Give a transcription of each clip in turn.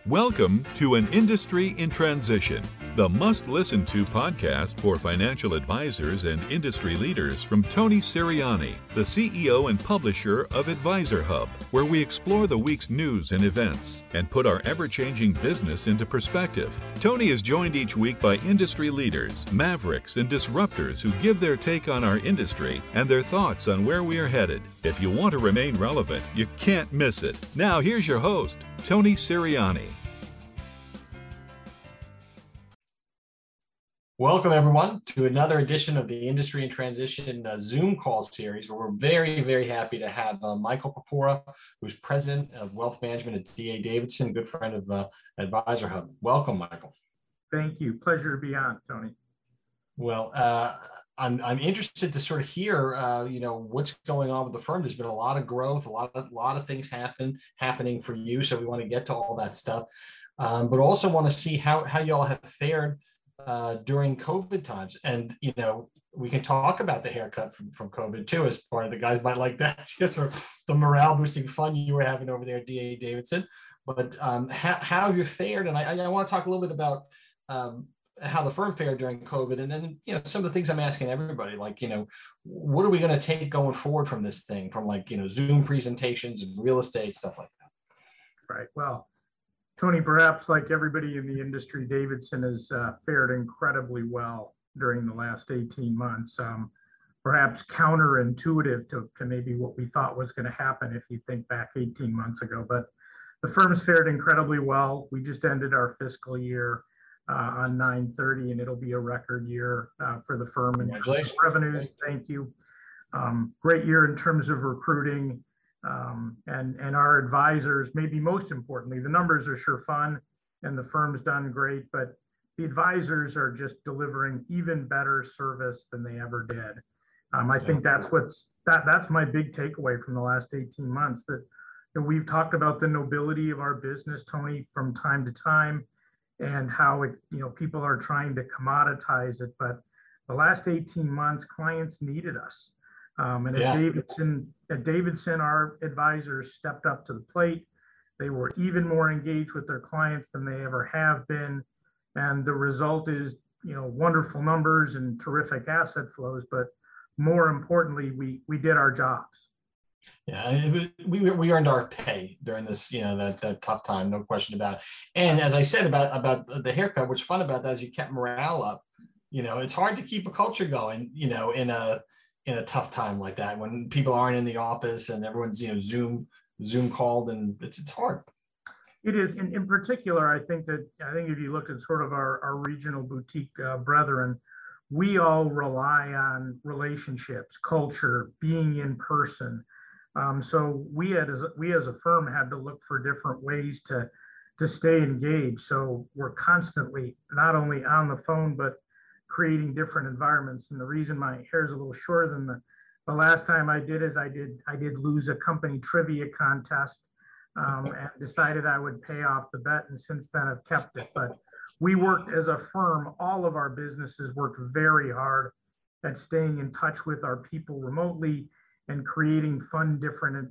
Welcome to An Industry in Transition, the must-listen-to podcast for financial advisors and industry leaders from Tony Sirianni, the CEO and publisher of Advisor Hub, where we explore the week's news and events and put our ever-changing business into perspective. Tony is joined each week by industry leaders, mavericks, and disruptors who give their take on our industry and their thoughts on where we are headed. If you want to remain relevant, you can't miss it. Now here's your host, Tony Sirianni. Welcome, everyone, to another edition of the Industry in Transition Zoom call series, where we're very, very happy to have Michael Purpura, who's president of wealth management at D.A. Davidson, a good friend of Advisor Hub. Welcome, Michael. Thank you. Pleasure to be on, Tony. Well, I'm interested to sort of hear, what's going on with the firm. There's been a lot of growth, a lot of things happening for you. So we want to get to all that stuff, but also want to see how y'all have fared during COVID times. And, we can talk about the haircut from COVID too, as part of the guys might like that, just for the morale boosting fun you were having over there at D.A. Davidson. But how have you fared? And I want to talk a little bit about how the firm fared during COVID. And then, some of the things I'm asking everybody, like, what are we going to take going forward from this thing, from Zoom presentations and real estate, stuff like that? Right. Well, Tony, perhaps like everybody in the industry, Davidson has fared incredibly well during the last 18 months. Perhaps counterintuitive to maybe what we thought was going to happen if you think back 18 months ago. But the firm's fared incredibly well. We just ended our fiscal year on 9/30, and it'll be a record year for the firm in terms of revenues. Thank you. Great year in terms of recruiting. And our advisors, maybe most importantly, the numbers are sure fun and the firm's done great, but the advisors are just delivering even better service than they ever did. I think that's my big takeaway from the last 18 months, that we've talked about the nobility of our business, Tony, from time to time, and how people are trying to commoditize it. But the last 18 months, clients needed us. At Davidson, our advisors stepped up to the plate. They were even more engaged with their clients than they ever have been. And the result is, wonderful numbers and terrific asset flows. But more importantly, we did our jobs. Yeah, we earned our pay during this, that tough time, no question about it. And as I said about the haircut, what's fun about that is you kept morale up. It's hard to keep a culture going, in a tough time like that, when people aren't in the office and everyone's, Zoom called, and it's hard. It is. In particular, I think if you look at sort of our regional boutique brethren, we all rely on relationships, culture, being in person. So we as a firm had to look for different ways to stay engaged. So we're constantly not only on the phone, but creating different environments. And the reason my hair is a little shorter than the last time I did is I did lose a company trivia contest and decided I would pay off the bet. And since then I've kept it. But we worked as a firm, all of our businesses worked very hard at staying in touch with our people remotely and creating fun, different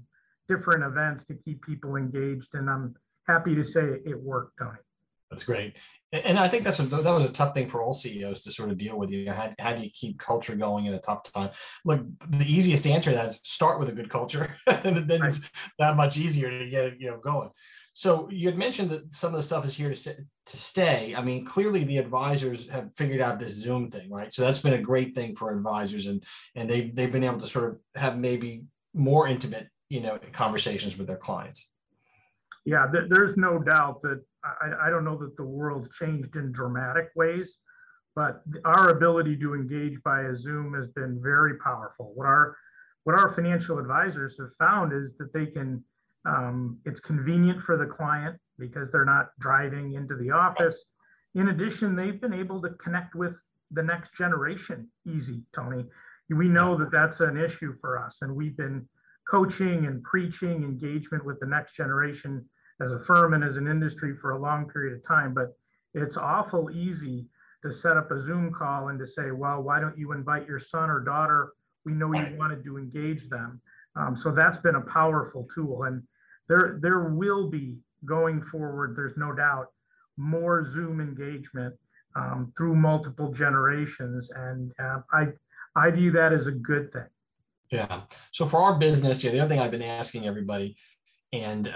events to keep people engaged. And I'm happy to say it worked, Tony. That's great. And I think that was a tough thing for all CEOs to sort of deal with. How do you keep culture going in a tough time? Look, the easiest answer to that is start with a good culture, and then it's that much easier to get it, going. So you had mentioned that some of the stuff is here to stay. I mean, clearly the advisors have figured out this Zoom thing, right? So that's been a great thing for advisors, and they've been able to sort of have maybe more intimate, conversations with their clients. Yeah, there's no doubt that I don't know that the world changed in dramatic ways, but our ability to engage via Zoom has been very powerful. What our financial advisors have found is that they can, it's convenient for the client because they're not driving into the office. In addition, they've been able to connect with the next generation easy, Tony. We know that that's an issue for us, and we've been coaching and preaching engagement with the next generation as a firm and as an industry for a long period of time. But it's awful easy to set up a Zoom call and to say, well, why don't you invite your son or daughter? We know you wanted to engage them. So that's been a powerful tool. And there will be going forward, there's no doubt more Zoom engagement through multiple generations. And I view that as a good thing. Yeah. So for our business, the other thing I've been asking everybody, and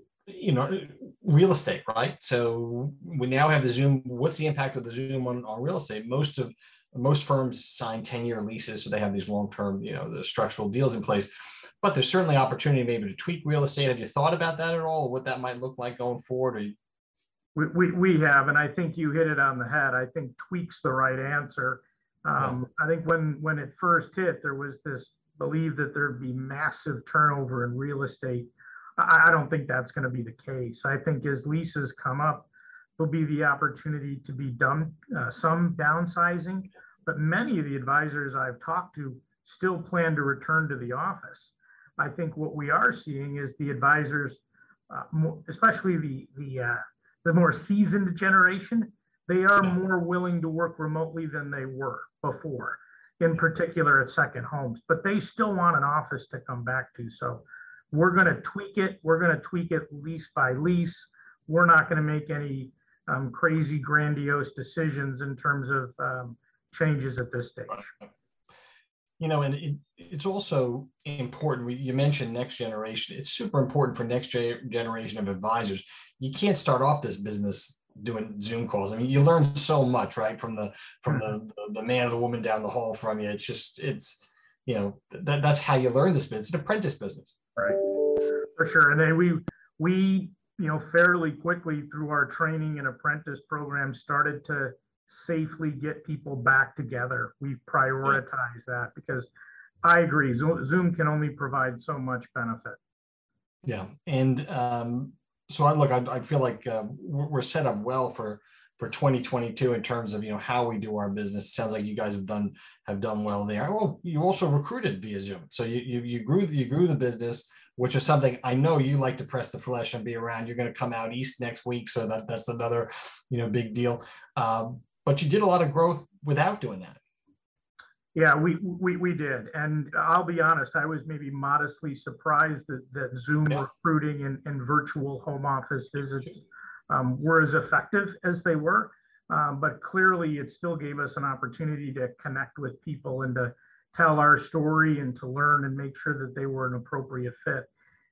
real estate, right? So we now have the Zoom. What's the impact of the Zoom on real estate? Most firms sign 10-year leases, so they have these long-term, the structural deals in place. But there's certainly opportunity maybe to tweak real estate. Have you thought about that at all? What that might look like going forward? We have, and I think you hit it on the head. I think tweak's the right answer. I think when it first hit, there was this belief that there'd be massive turnover in real estate. I don't think that's going to be the case. I think as leases come up, there'll be the opportunity to be done some downsizing, but many of the advisors I've talked to still plan to return to the office. I think what we are seeing is the advisors, especially the more seasoned generation, they are more willing to work remotely than they were before, in particular at second homes, but they still want an office to come back to. So we're going to tweak it. We're going to tweak it lease by lease. We're not going to make any crazy grandiose decisions in terms of changes at this stage. And it's also important. You mentioned next generation. It's super important for next generation of advisors. You can't start off this business doing Zoom calls. I mean, you learn so much, right, from the man or the woman down the hall from you. That's how you learn this business. It's an apprentice business, right? For sure. And then we fairly quickly through our training and apprentice program started to safely get people back together. We've prioritized that because I agree, Zoom can only provide so much benefit. Yeah, and so I feel like we're set up well for 2022 in terms of how we do our business. It sounds like you guys have done well there. Well, you also recruited via Zoom, so you grew the business, which is something I know you like to press the flesh and be around. You're going to come out east next week, so that's another big deal. But you did a lot of growth without doing that. Yeah, we did. And I'll be honest, I was maybe modestly surprised that Zoom recruiting and virtual home office visits were as effective as they were. But clearly, it still gave us an opportunity to connect with people and to tell our story and to learn and make sure that they were an appropriate fit.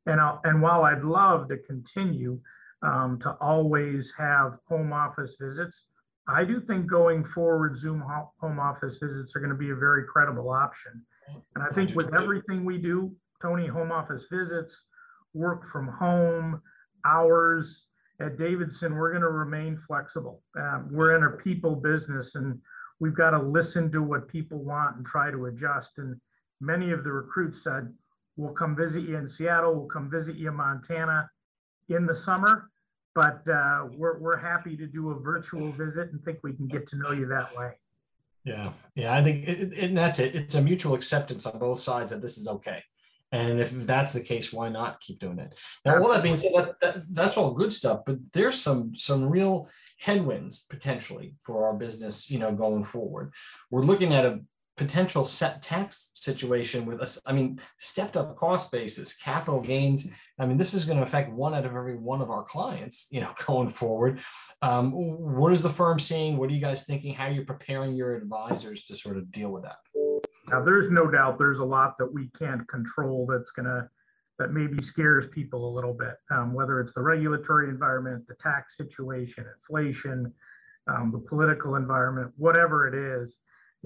And while I'd love to continue to always have home office visits, I do think going forward, Zoom home office visits are going to be a very credible option. And I think with everything we do, Tony, home office visits, work from home, hours, at Davidson, we're going to remain flexible. We're in a people business, and we've got to listen to what people want and try to adjust. And many of the recruits said, we'll come visit you in Seattle, we'll come visit you in Montana in the summer. But we're happy to do a virtual visit and think we can get to know you that way. Yeah, I think, and that's it. It's a mutual acceptance on both sides that this is okay. And if that's the case, why not keep doing it? Now, all that being said, that's all good stuff, but there's some real headwinds potentially for our business, going forward. We're looking at a potential set tax situation with us. I mean, stepped up cost basis, capital gains. I mean, this is going to affect one out of every one of our clients, going forward. What is the firm seeing? What are you guys thinking? How are you preparing your advisors to sort of deal with that? Now, there's no doubt there's a lot that we can't control that maybe scares people a little bit, whether it's the regulatory environment, the tax situation, inflation, the political environment, whatever it is,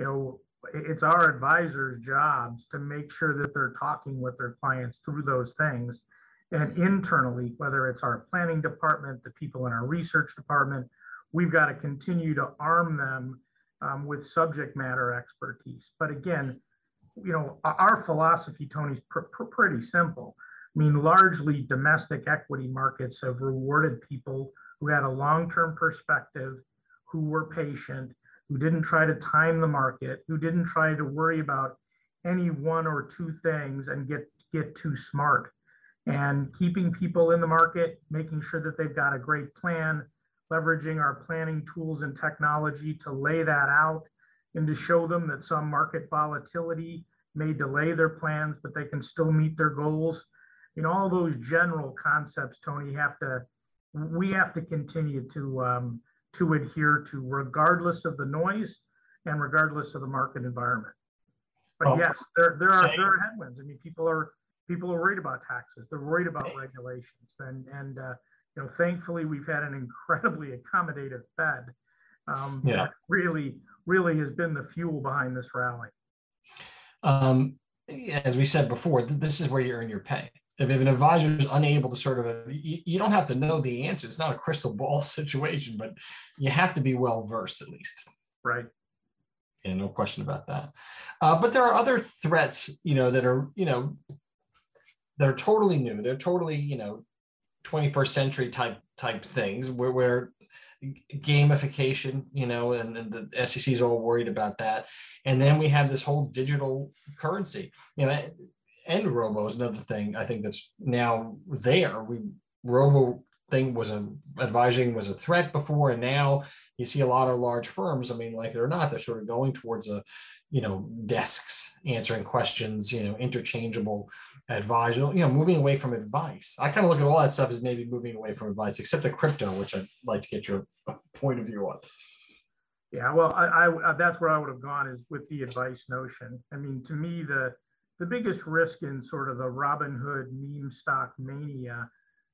it's our advisors' jobs to make sure that they're talking with their clients through those things. And internally, whether it's our planning department, the people in our research department, we've got to continue to arm them with subject matter expertise. But again, our philosophy, Tony, is pretty simple. I mean, largely domestic equity markets have rewarded people who had a long-term perspective, who were patient, who didn't try to time the market, who didn't try to worry about any one or two things and get too smart. And keeping people in the market, making sure that they've got a great plan, leveraging our planning tools and technology to lay that out and to show them that some market volatility may delay their plans, but they can still meet their goals. All those general concepts, Tony, have to we have to continue to adhere to, regardless of the noise and regardless of the market environment. But yes, there are headwinds. I mean, people are worried about taxes. They're worried about regulations, and thankfully we've had an incredibly accommodative Fed that really has been the fuel behind this rally. As we said before, this is where you earn your pay. If an advisor is unable to sort of, you don't have to know the answer. It's not a crystal ball situation, but you have to be well versed at least. Right. Yeah, no question about that. But there are other threats, that are totally new. They're totally, 21st century type things where gamification, and the SEC is all worried about that. And then we have this whole digital currency, and robo is another thing I think that's now there. Robo thing advising was a threat before, and now you see a lot of large firms, I mean, like it or not, they're sort of going towards desks answering questions, interchangeable advisor, moving away from advice. I kind of look at all that stuff as maybe moving away from advice, except the crypto, which I'd like to get your point of view on. Yeah, well, I that's where I would have gone, is with the advice notion. I mean, to me, the biggest risk in sort of the Robinhood meme stock mania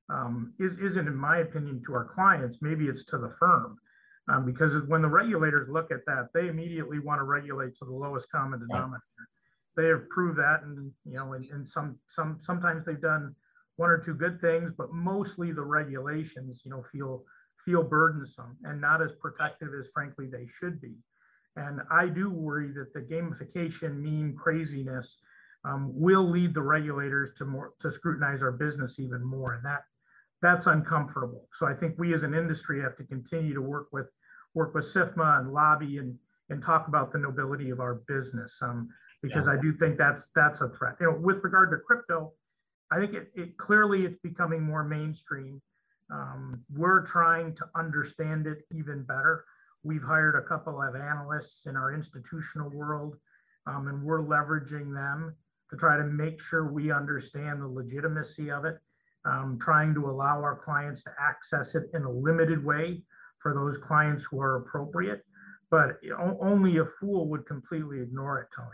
isn't, in my opinion, to our clients. Maybe it's to the firm, because when the regulators look at that, they immediately want to regulate to the lowest common denominator. They have proved that, and and sometimes they've done one or two good things, but mostly the regulations feel burdensome and not as protective as frankly they should be. And I do worry that the gamification meme craziness will lead the regulators to scrutinize our business even more, and that's uncomfortable. So I think we as an industry have to continue to work with SIFMA and lobby and talk about the nobility of our business, because I do think that's a threat. With regard to crypto, I think it clearly it's becoming more mainstream. We're trying to understand it even better. We've hired a couple of analysts in our institutional world, and we're leveraging them to try to make sure we understand the legitimacy of it, trying to allow our clients to access it in a limited way for those clients who are appropriate. But only a fool would completely ignore it, Tony.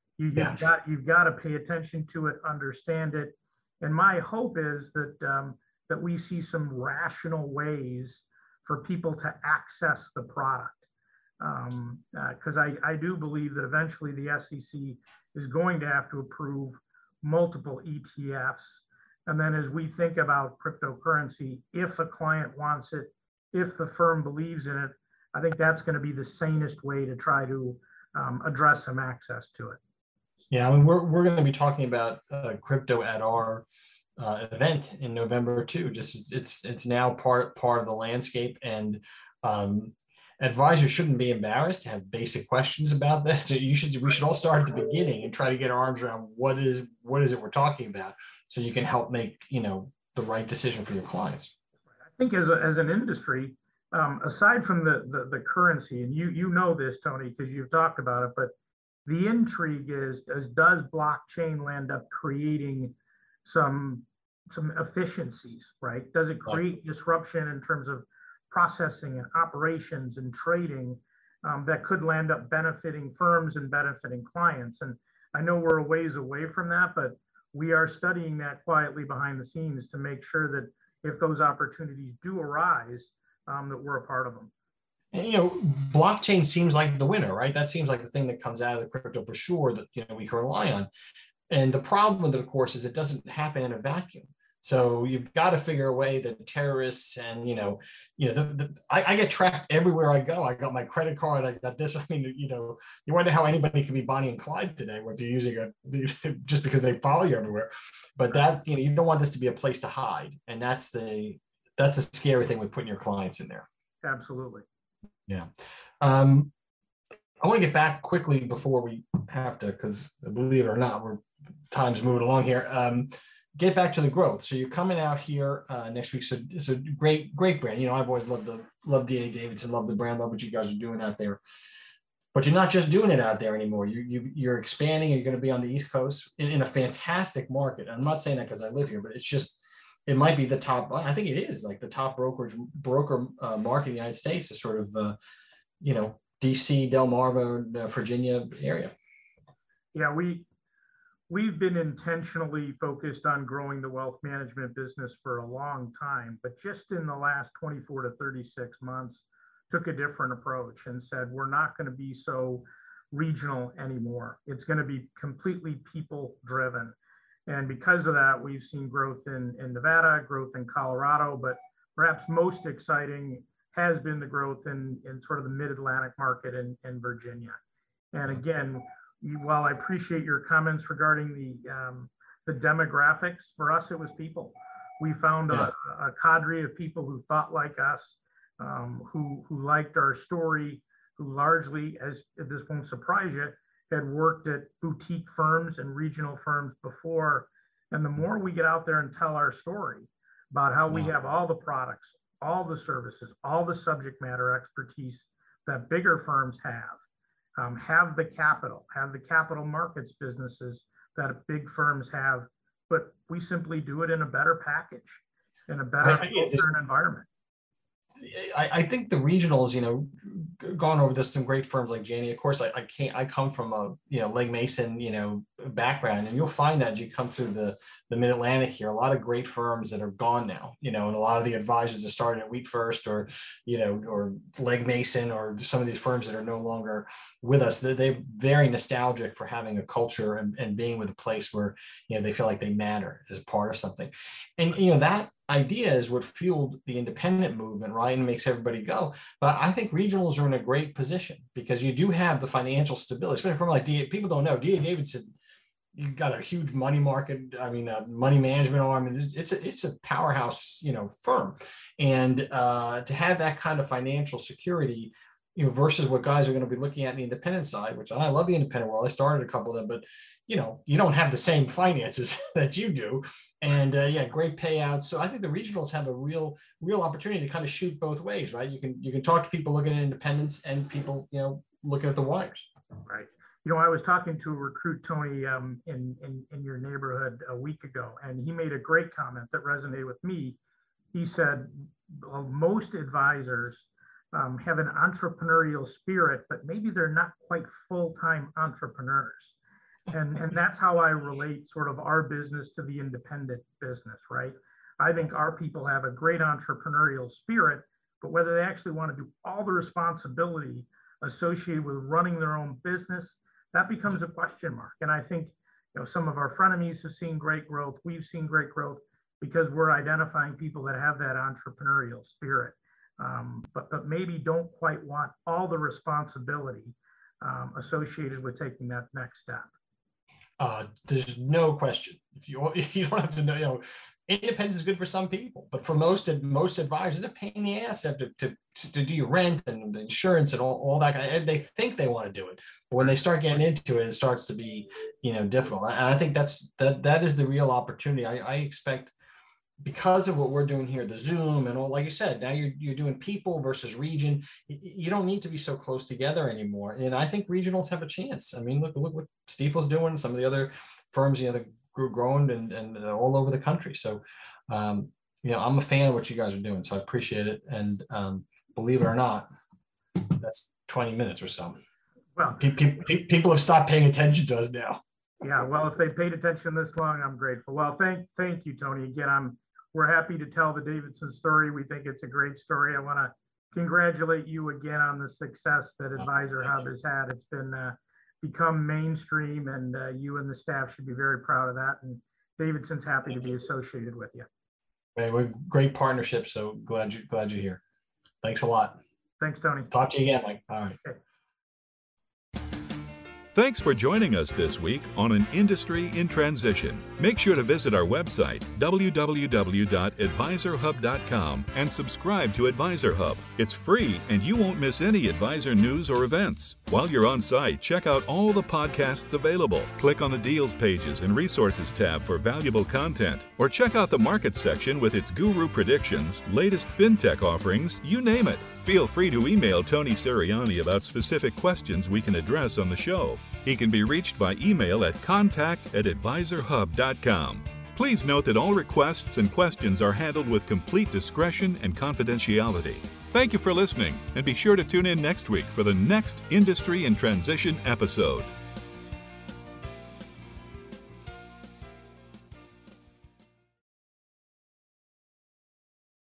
You've got to pay attention to it, understand it. And my hope is that we see some rational ways for people to access the product. Because I do believe that eventually the SEC is going to have to approve multiple ETFs. And then as we think about cryptocurrency, if a client wants it, if the firm believes in it, I think that's going to be the sanest way to try to address some access to it. Yeah, I mean, we're going to be talking about crypto at our event in November too. Just it's now part of the landscape, and advisors shouldn't be embarrassed to have basic questions about that. So we should all start at the beginning and try to get our arms around what is it we're talking about, so you can help make the right decision for your clients. I think as an industry, aside from the currency, and you know this, Tony, because you've talked about it, but the intrigue is, does blockchain land up creating some efficiencies, right? Does it create disruption in terms of processing and operations and trading that could land up benefiting firms and benefiting clients? And I know we're a ways away from that, but we are studying that quietly behind the scenes to make sure that if those opportunities do arise, that we're a part of them. And, blockchain seems like the winner, right? That seems like the thing that comes out of the crypto for sure that we can rely on. And the problem with it, of course, is it doesn't happen in a vacuum. So you've got to figure a way that terrorists and I get tracked everywhere I go. I got my credit card. I got this. I mean, you wonder how anybody can be Bonnie and Clyde today if you're using just because they follow you everywhere. But that you don't want this to be a place to hide, and that's the scary thing with putting your clients in there. Absolutely. Yeah. I want to get back quickly before we have to, because believe it or not, time's moving along here. Get back to the growth. So you're coming out here next week. So it's a great brand. I've always loved D.A. Davidson, love the brand, love what you guys are doing out there. But you're not just doing it out there anymore. You're expanding. You're going to be on the East Coast in a fantastic market. I'm not saying that because I live here, but it's just it might be the top. I think it is like the top broker market in the United States, is sort of DC, Delmarva, Virginia area. Yeah, we've been intentionally focused on growing the wealth management business for a long time, but just in the last 24 to 36 months, took a different approach and said, we're not going to be so regional anymore. It's going to be completely people driven. And because of that, we've seen growth in Nevada, growth in Colorado, but perhaps most exciting has been the growth in sort of the mid-Atlantic market in Virginia. And again, while I appreciate your comments regarding the demographics, for us, it was people. We found a cadre of people who thought like us, who liked our story, who largely, as this won't surprise you, had worked at boutique firms and regional firms before. And the more we get out there and tell our story about how we have all the products, all the services, all the subject matter expertise that bigger firms have the capital markets businesses that big firms have, but we simply do it in a better package, in a better culture and environment. I think the regionals, gone over this, some great firms like Janney. Of course, I come from a Legg Mason background, and you'll find that as you come through the Mid-Atlantic here, a lot of great firms that are gone now, and a lot of the advisors that started at Wheat First or Legg Mason or some of these firms that are no longer with us, they're very nostalgic for having a culture and being with a place where they feel like they matter as a part of something, and that idea is what fueled the independent movement, right? And makes everybody go. But I think regionals are in a great position because you do have the financial stability, especially from like people don't know, D.A. Davidson, you've got a huge money market. Money management arm. It's a powerhouse, firm. And to have that kind of financial security, versus what guys are going to be looking at in the independent side, which I love the independent world. I started a couple of them, but you don't have the same finances that you do. And great payouts. So I think the regionals have a real opportunity to kind of shoot both ways, right? You can talk to people looking at independence and people, looking at the wires. Right. I was talking to a recruit, Tony, in your neighborhood a week ago, and he made a great comment that resonated with me. He said, most advisors have an entrepreneurial spirit, but maybe they're not quite full-time entrepreneurs. And that's how I relate sort of our business to the independent business, right? I think our people have a great entrepreneurial spirit, but whether they actually want to do all the responsibility associated with running their own business, that becomes a question mark. And I think some of our frenemies have seen great growth. We've seen great growth because we're identifying people that have that entrepreneurial spirit, but maybe don't quite want all the responsibility associated with taking that next step. There's no question. If you don't have to know, independence is good for some people, but for most advisors, it's a pain in the ass to do your rent and the insurance and all that. And they think they want to do it, but when they start getting into it, it starts to be difficult. And I think that is the real opportunity. I expect, because of what we're doing here, the Zoom and all, like you said, now you're doing people versus region. You don't need to be so close together anymore. And I think regionals have a chance. I mean, look what Stifel's doing, some of the other firms, that grew growing and all over the country. So, I'm a fan of what you guys are doing. So I appreciate it. And believe it or not, that's 20 minutes or so. Well, people have stopped paying attention to us now. Yeah. Well, if they paid attention this long, I'm grateful. Well, thank you, Tony. Again, we're happy to tell the Davidson story. We think it's a great story. I want to congratulate you again on the success that Advisor Hub has had. It's been become mainstream, and you and the staff should be very proud of that. And Davidson's happy to be associated with you. Man, we're great partnership. So glad you're here. Thanks a lot. Thanks, Tony. Talk to you again, Mike. All right. Okay. Thanks for joining us this week on An Industry in Transition. Make sure to visit our website, www.advisorhub.com, and subscribe to Advisor Hub. It's free, and you won't miss any advisor news or events. While you're on site, check out all the podcasts available. Click on the Deals pages and Resources tab for valuable content, or check out the Markets section with its guru predictions, latest fintech offerings, you name it. Feel free to email Tony Sirianni about specific questions we can address on the show. He can be reached by email at contact@advisorhub.com. Please note that all requests and questions are handled with complete discretion and confidentiality. Thank you for listening, and be sure to tune in next week for the next Industry in Transition episode.